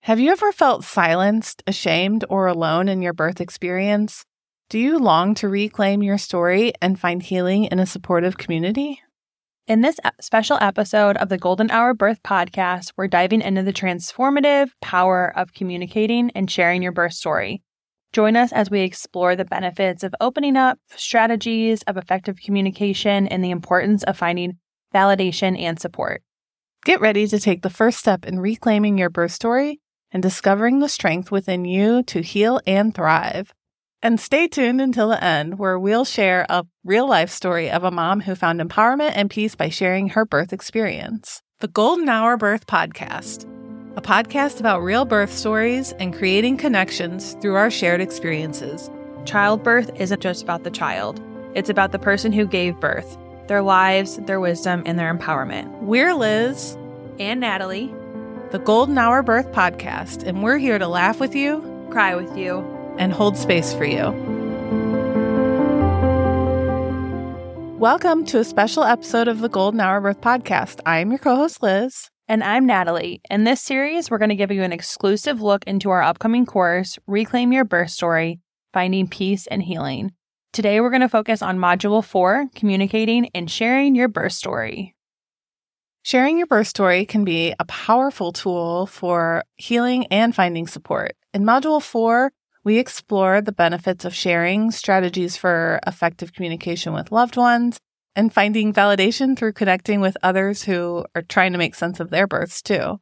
Have you ever felt silenced, ashamed, or alone in your birth experience? Do you long to reclaim your story and find healing in a supportive community? In this special episode of the Golden Hour Birth Podcast, we're diving into the transformative power of communicating and sharing your birth story. Join us as we explore the benefits of opening up, strategies of effective communication, and the importance of finding validation and support. Get ready to take the first step in reclaiming your birth story and discovering the strength within you to heal and thrive. And stay tuned until the end, where we'll share a real-life story of a mom who found empowerment and peace by sharing her birth experience. The Golden Hour Birth Podcast, a podcast about real birth stories and creating connections through our shared experiences. Childbirth isn't just about the child. It's about the person who gave birth, their lives, their wisdom, and their empowerment. We're Liz and Natalie, the Golden Hour Birth Podcast, and we're here to laugh with you, cry with you, and hold space for you. Welcome to a special episode of the Golden Hour Birth Podcast. I'm your co-host, Liz. And I'm Natalie. In this series, we're going to give you an exclusive look into our upcoming course, Reclaim Your Birth Story, Finding Peace and Healing. Today, we're going to focus on Module 4, Communicating and Sharing Your Birth Story. Sharing your birth story can be a powerful tool for healing and finding support. In Module 4, we explore the benefits of sharing, strategies for effective communication with loved ones, and finding validation through connecting with others who are trying to make sense of their births too.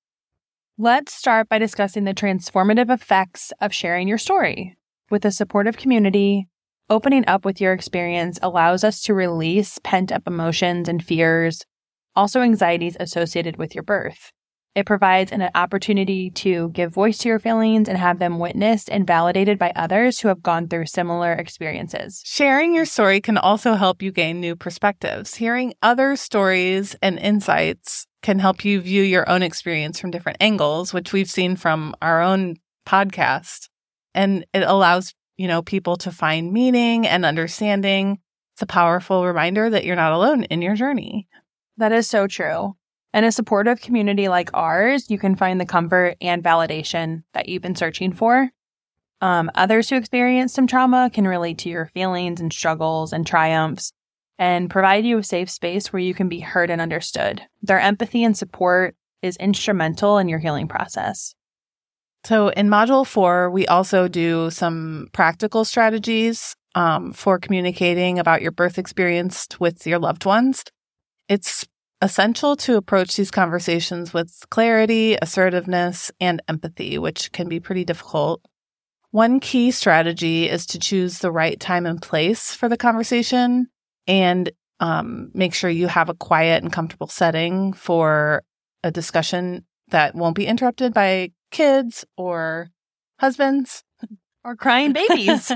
Let's start by discussing the transformative effects of sharing your story. With a supportive community, opening up with your experience allows us to release pent-up emotions and fears, also anxieties associated with your birth. It provides an opportunity to give voice to your feelings and have them witnessed and validated by others who have gone through similar experiences. Sharing your story can also help you gain new perspectives. Hearing other stories and insights can help you view your own experience from different angles, which we've seen from our own podcast. And it allows, people to find meaning and understanding. It's a powerful reminder that you're not alone in your journey. That is so true. In a supportive community like ours, you can find the comfort and validation that you've been searching for. Others who experience some trauma can relate to your feelings and struggles and triumphs and provide you a safe space where you can be heard and understood. Their empathy and support is instrumental in your healing process. So in Module 4, we also do some practical strategies for communicating about your birth experience with your loved ones. It's essential to approach these conversations with clarity, assertiveness, and empathy, which can be pretty difficult. One key strategy is to choose the right time and place for the conversation and make sure you have a quiet and comfortable setting for a discussion that won't be interrupted by kids or husbands or crying babies.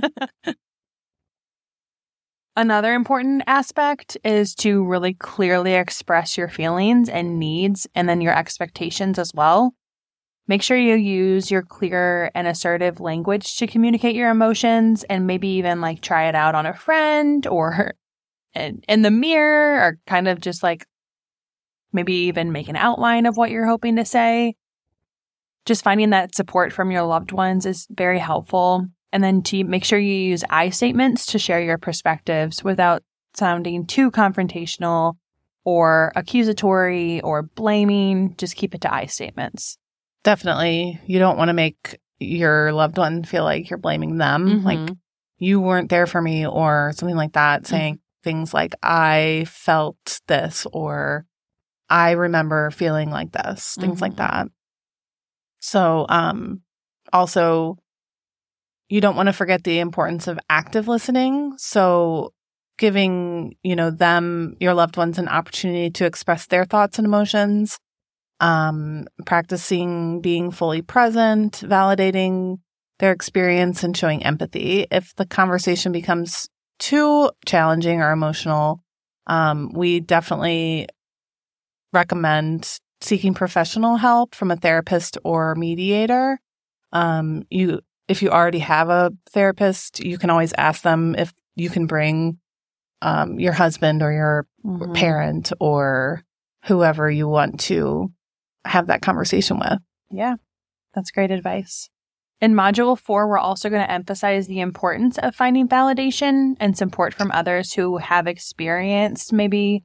Another important aspect is to really clearly express your feelings and needs and then your expectations as well. Make sure you use your clear and assertive language to communicate your emotions and maybe even try it out on a friend or in the mirror or kind of just maybe even make an outline of what you're hoping to say. Just finding that support from your loved ones is very helpful. And then to make sure you use I statements to share your perspectives without sounding too confrontational or accusatory or blaming. Just keep it to I statements. Definitely. You don't want to make your loved one feel like you're blaming them. Mm-hmm. Like you weren't there for me or something like that. Saying things like, I felt this or I remember feeling like this, things like that. So also, you don't want to forget the importance of active listening. So giving, them, your loved ones, an opportunity to express their thoughts and emotions, practicing being fully present, validating their experience, and showing empathy. If the conversation becomes too challenging or emotional, we definitely recommend seeking professional help from a therapist or mediator. If you already have a therapist, you can always ask them if you can bring your husband or your parent or whoever you want to have that conversation with. Yeah. That's great advice. In Module 4, we're also going to emphasize the importance of finding validation and support from others who have experienced maybe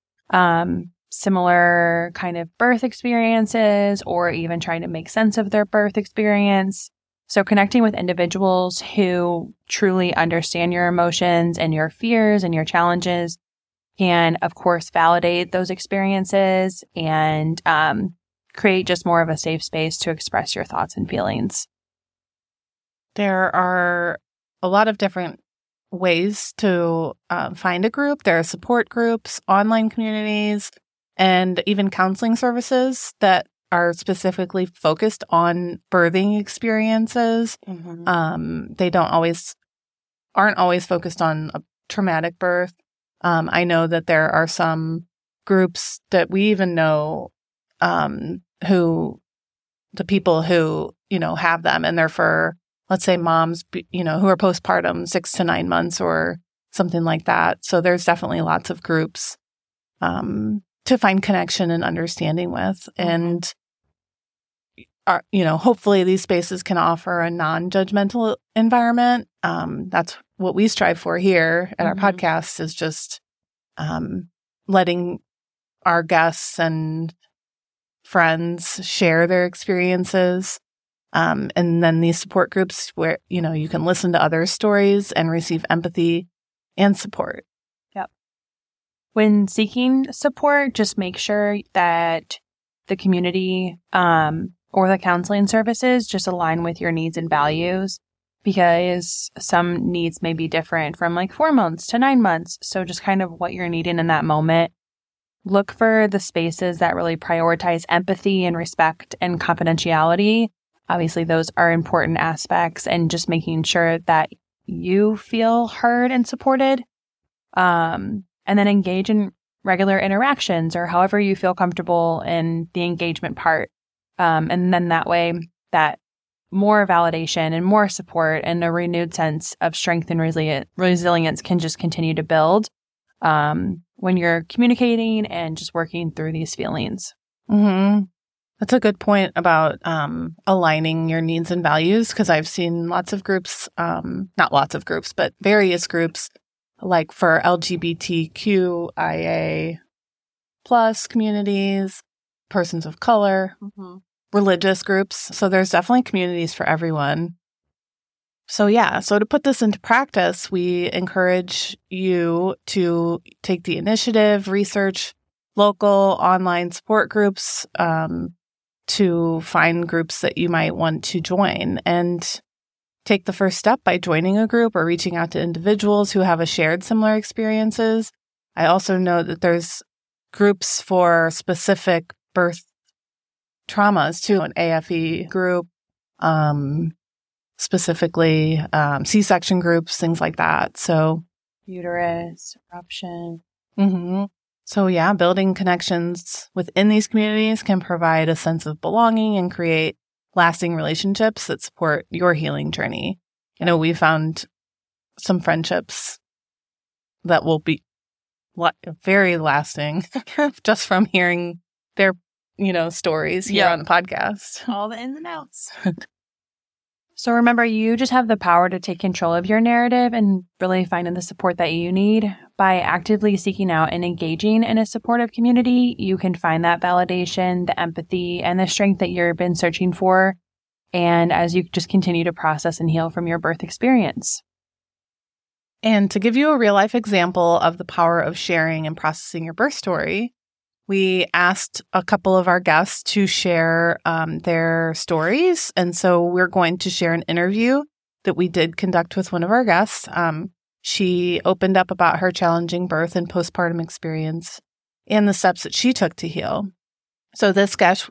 similar kind of birth experiences or even trying to make sense of their birth experience. So connecting with individuals who truly understand your emotions and your fears and your challenges can, of course, validate those experiences and create just more of a safe space to express your thoughts and feelings. There are a lot of different ways to find a group. There are support groups, online communities, and even counseling services that are specifically focused on birthing experiences. Mm-hmm. They aren't always focused on a traumatic birth. I know that there are some groups that we even know the people who, have them, and they're for, let's say, moms, who are postpartum 6 to 9 months or something like that. So there's definitely lots of groups to find connection and understanding with. And, hopefully these spaces can offer a non-judgmental environment. That's what we strive for here at our podcast, is just letting our guests and friends share their experiences. And then these support groups where, you can listen to other stories and receive empathy and support. Yep. When seeking support, just make sure that the community or the counseling services just align with your needs and values, because some needs may be different from like 4 months to 9 months. So just kind of what you're needing in that moment. Look for the spaces that really prioritize empathy and respect and confidentiality. Obviously, those are important aspects, and just making sure that you feel heard and supported. And then engage in regular interactions or however you feel comfortable in the engagement part. And then that way, that more validation and more support and a renewed sense of strength and resilience can just continue to build when you're communicating and just working through these feelings. Mm-hmm. That's a good point about aligning your needs and values, because I've seen lots of groups, not lots of groups, but various groups, like for LGBTQIA plus communities, persons of color, religious groups. So there's definitely communities for everyone. So to put this into practice, we encourage you to take the initiative, research local online support groups, to find groups that you might want to join, and take the first step by joining a group or reaching out to individuals who have shared similar experiences. I also know that there's groups for specific birth traumas too, an AFE group, specifically C-section groups, things like that. So uterus, eruption. So building connections within these communities can provide a sense of belonging and create lasting relationships that support your healing journey. We found some friendships that will be very lasting just from hearing their, stories here on the podcast. All the ins and outs. So remember, you just have the power to take control of your narrative and really finding the support that you need. By actively seeking out and engaging in a supportive community, you can find that validation, the empathy, and the strength that you've been searching for. And as you just continue to process and heal from your birth experience. And to give you a real life example of the power of sharing and processing your birth story, we asked a couple of our guests to share their stories. And so we're going to share an interview that we did conduct with one of our guests. She opened up about her challenging birth and postpartum experience and the steps that she took to heal. So this guest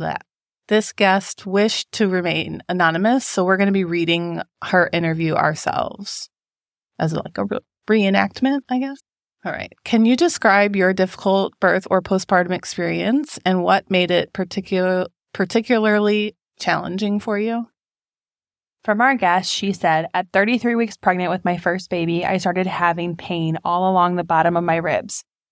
wished to remain anonymous, so we're going to be reading her interview ourselves as like a reenactment, I guess. All right. Can you describe your difficult birth or postpartum experience and what made it particularly challenging for you? From our guest, she said, at 33 weeks pregnant with my first baby, I started having pain all along the bottom of my ribs.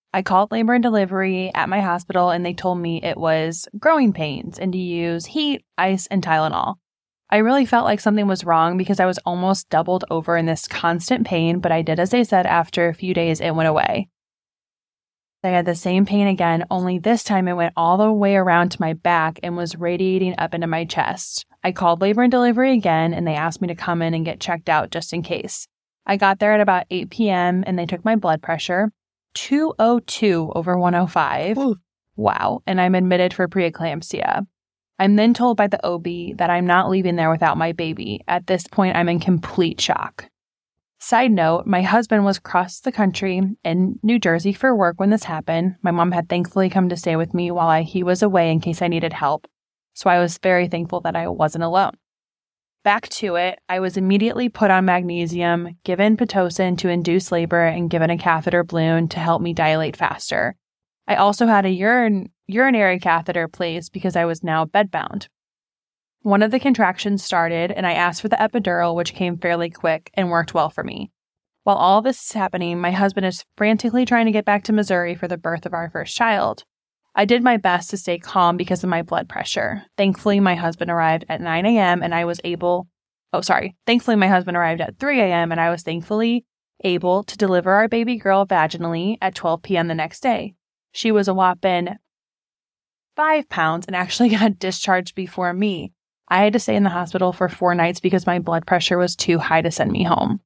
I called labor and delivery at my hospital and they told me it was growing pains and to use heat, ice, and Tylenol. I really felt like something was wrong because I was almost doubled over in this constant pain, but I did as they said. After a few days, it went away. I had the same pain again, only this time it went all the way around to my back and was radiating up into my chest. I called labor and delivery again and they asked me to come in and get checked out just in case. I got there at about 8 p.m. and they took my blood pressure, 202 over 105. Ooh. Wow. And I'm admitted for preeclampsia. I'm then told by the OB that I'm not leaving there without my baby. At this point, I'm in complete shock. Side note, my husband was across the country in New Jersey for work when this happened. My mom had thankfully come to stay with me while he was away in case I needed help. So I was very thankful that I wasn't alone. Back to it, I was immediately put on magnesium, given Pitocin to induce labor, and given a catheter balloon to help me dilate faster. I also had a urinary catheter placed because I was now bedbound. One of the contractions started, and I asked for the epidural, which came fairly quick and worked well for me. While all this is happening, my husband is frantically trying to get back to Missouri for the birth of our first child. I did my best to stay calm because of my blood pressure. Thankfully, my husband arrived at 9 a.m. and I was Thankfully, my husband arrived at 3 a.m. and I was thankfully able to deliver our baby girl vaginally at 12 p.m. the next day. She was a whopping 5 pounds and actually got discharged before me. I had to stay in the hospital for 4 nights because my blood pressure was too high to send me home.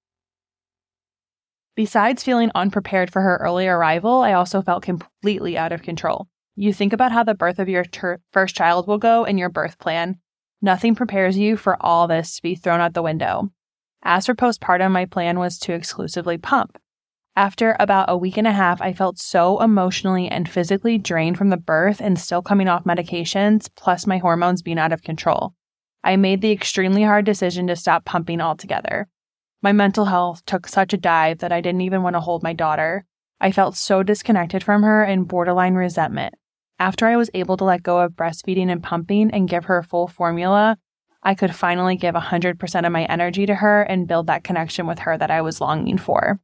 Besides feeling unprepared for her early arrival, I also felt completely out of control. You think about how the birth of your first child will go in your birth plan. Nothing prepares you for all this to be thrown out the window. As for postpartum, my plan was to exclusively pump. After about a week and a half, I felt so emotionally and physically drained from the birth and still coming off medications, plus my hormones being out of control. I made the extremely hard decision to stop pumping altogether. My mental health took such a dive that I didn't even want to hold my daughter. I felt so disconnected from her and borderline resentment. After I was able to let go of breastfeeding and pumping and give her full formula, I could finally give 100% of my energy to her and build that connection with her that I was longing for.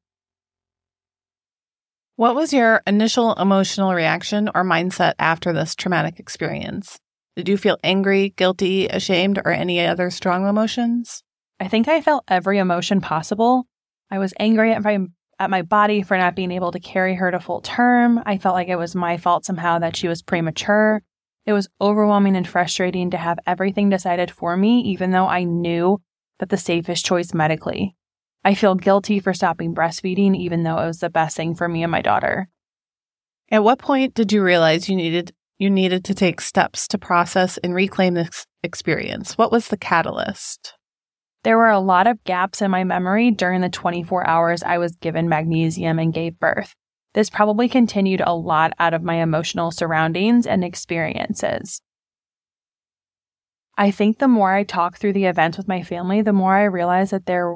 What was your initial emotional reaction or mindset after this traumatic experience? Did you feel angry, guilty, ashamed, or any other strong emotions? I think I felt every emotion possible. I was angry at my body for not being able to carry her to full term. I felt like it was my fault somehow that she was premature. It was overwhelming and frustrating to have everything decided for me, even though I knew that the safest choice medically. I feel guilty for stopping breastfeeding, even though it was the best thing for me and my daughter. At what point did you realize you needed to take steps to process and reclaim this experience? What was the catalyst? There were a lot of gaps in my memory during the 24 hours I was given magnesium and gave birth. This probably continued a lot out of my emotional surroundings and experiences. I think the more I talk through the events with my family, the more I realize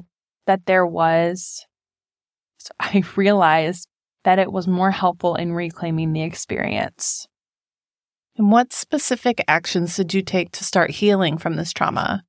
I realized that it was more helpful in reclaiming the experience. And what specific actions did you take to start healing from this trauma?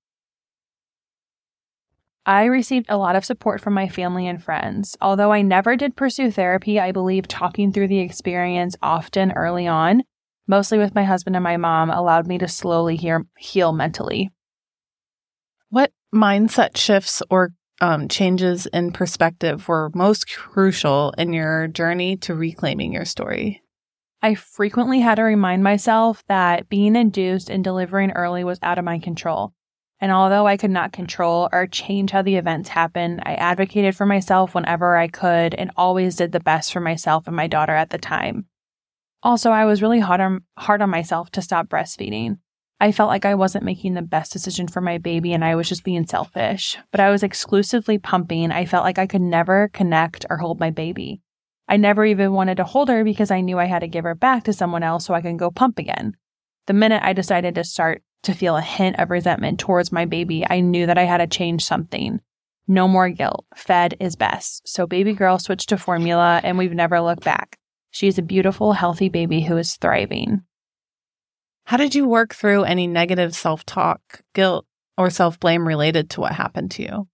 I received a lot of support from my family and friends. Although I never did pursue therapy, I believe talking through the experience often early on, mostly with my husband and my mom, allowed me to slowly heal mentally. What mindset shifts or changes in perspective were most crucial in your journey to reclaiming your story? I frequently had to remind myself that being induced and delivering early was out of my control. And although I could not control or change how the events happened, I advocated for myself whenever I could and always did the best for myself and my daughter at the time. Also, I was really hard on myself to stop breastfeeding. I felt like I wasn't making the best decision for my baby and I was just being selfish. But I was exclusively pumping. I felt like I could never connect or hold my baby. I never even wanted to hold her because I knew I had to give her back to someone else so I could go pump again. The minute I decided to start to feel a hint of resentment towards my baby, I knew that I had to change something. No more guilt. Fed is best. So baby girl switched to formula and we've never looked back. She's a beautiful, healthy baby who is thriving. How did you work through any negative self-talk, guilt, or self-blame related to what happened to you?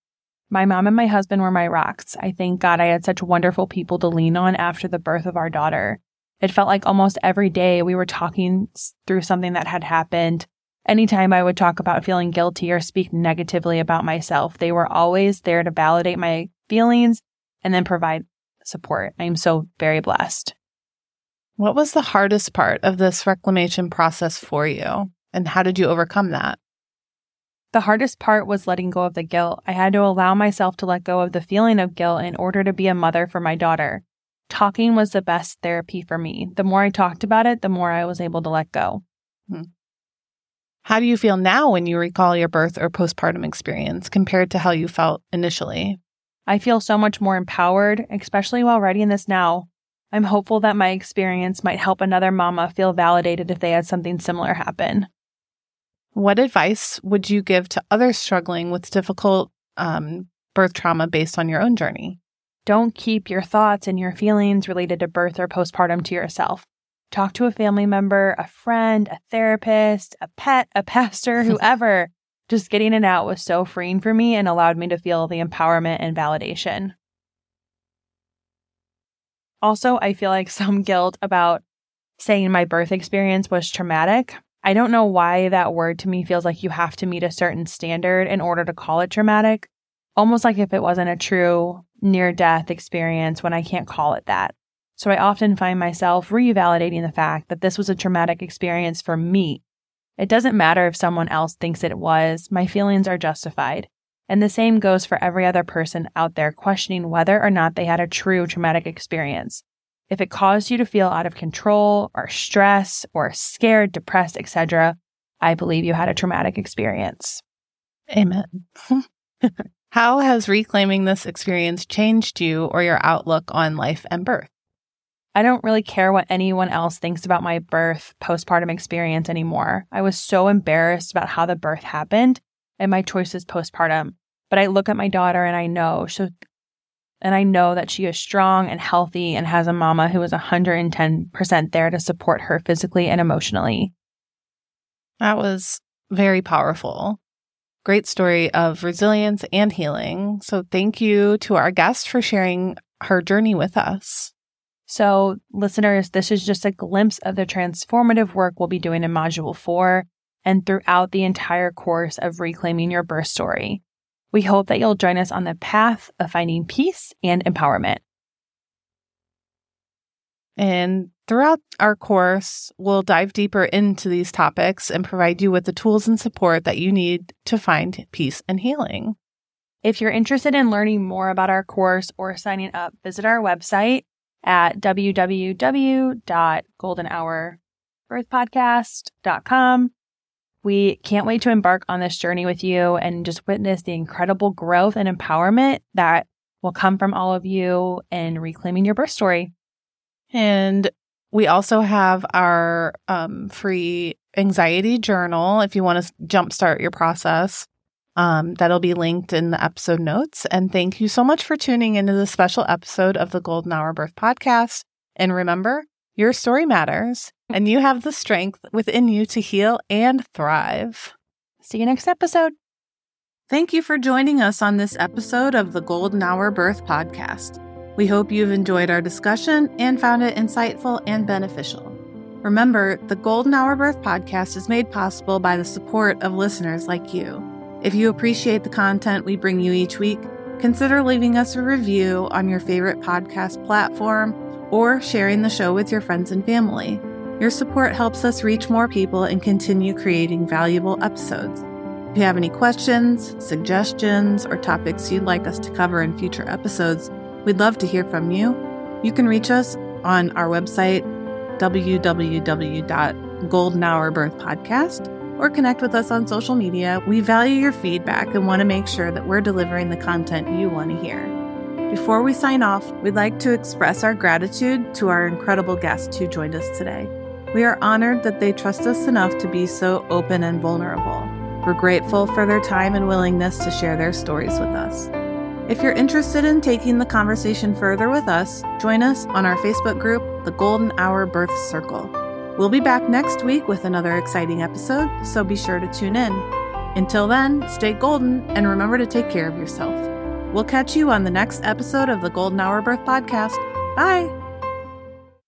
My mom and my husband were my rocks. I thank God I had such wonderful people to lean on after the birth of our daughter. It felt like almost every day we were talking through something that had happened. Anytime I would talk about feeling guilty or speak negatively about myself, they were always there to validate my feelings and then provide support. I am so very blessed. What was the hardest part of this reclamation process for you, and how did you overcome that? The hardest part was letting go of the guilt. I had to allow myself to let go of the feeling of guilt in order to be a mother for my daughter. Talking was the best therapy for me. The more I talked about it, the more I was able to let go. How do you feel now when you recall your birth or postpartum experience compared to how you felt initially? I feel so much more empowered, especially while writing this now. I'm hopeful that my experience might help another mama feel validated if they had something similar happen. What advice would you give to others struggling with difficult birth trauma based on your own journey? Don't keep your thoughts and your feelings related to birth or postpartum to yourself. Talk to a family member, a friend, a therapist, a pet, a pastor, whoever. Just getting it out was so freeing for me and allowed me to feel the empowerment and validation. Also, I feel like some guilt about saying my birth experience was traumatic. I don't know why that word to me feels like you have to meet a certain standard in order to call it traumatic, almost like if it wasn't a true near-death experience when I can't call it that. So I often find myself revalidating the fact that this was a traumatic experience for me. It doesn't matter if someone else thinks it was, my feelings are justified. And the same goes for every other person out there questioning whether or not they had a true traumatic experience. If it caused you to feel out of control or stress or scared, depressed, etc., I believe you had a traumatic experience. Amen. How has reclaiming this experience changed you or your outlook on life and birth? I don't really care what anyone else thinks about my birth postpartum experience anymore. I was so embarrassed about how the birth happened and my choices postpartum. But I look at my daughter and I know that she is strong and healthy and has a mama who is 110% there to support her physically and emotionally. That was very powerful. Great story of resilience and healing. So thank you to our guest for sharing her journey with us. So listeners, this is just a glimpse of the transformative work we'll be doing in Module 4 and throughout the entire course of Reclaiming Your Birth Story. We hope that you'll join us on the path of finding peace and empowerment. And throughout our course, we'll dive deeper into these topics and provide you with the tools and support that you need to find peace and healing. If you're interested in learning more about our course or signing up, visit our website at www.goldenhourbirthpodcast.com. We can't wait to embark on this journey with you and just witness the incredible growth and empowerment that will come from all of you in reclaiming your birth story. And we also have our free anxiety journal if you want to jumpstart your process. That'll be linked in the episode notes. And thank you so much for tuning into this special episode of the Golden Hour Birth Podcast. And remember, your story matters, and you have the strength within you to heal and thrive. See you next episode. Thank you for joining us on this episode of the Golden Hour Birth Podcast. We hope you've enjoyed our discussion and found it insightful and beneficial. Remember, the Golden Hour Birth Podcast is made possible by the support of listeners like you. If you appreciate the content we bring you each week, consider leaving us a review on your favorite podcast platform or sharing the show with your friends and family. Your support helps us reach more people and continue creating valuable episodes. If you have any questions, suggestions, or topics you'd like us to cover in future episodes, we'd love to hear from you. You can reach us on our website, www.goldenhourbirthpodcast, or connect with us on social media. We value your feedback and want to make sure that we're delivering the content you want to hear. Before we sign off, we'd like to express our gratitude to our incredible guests who joined us today. We are honored that they trust us enough to be so open and vulnerable. We're grateful for their time and willingness to share their stories with us. If you're interested in taking the conversation further with us, join us on our Facebook group, The Golden Hour Birth Circle. We'll be back next week with another exciting episode, so be sure to tune in. Until then, stay golden and remember to take care of yourself. We'll catch you on the next episode of the Golden Hour Birth Podcast. Bye.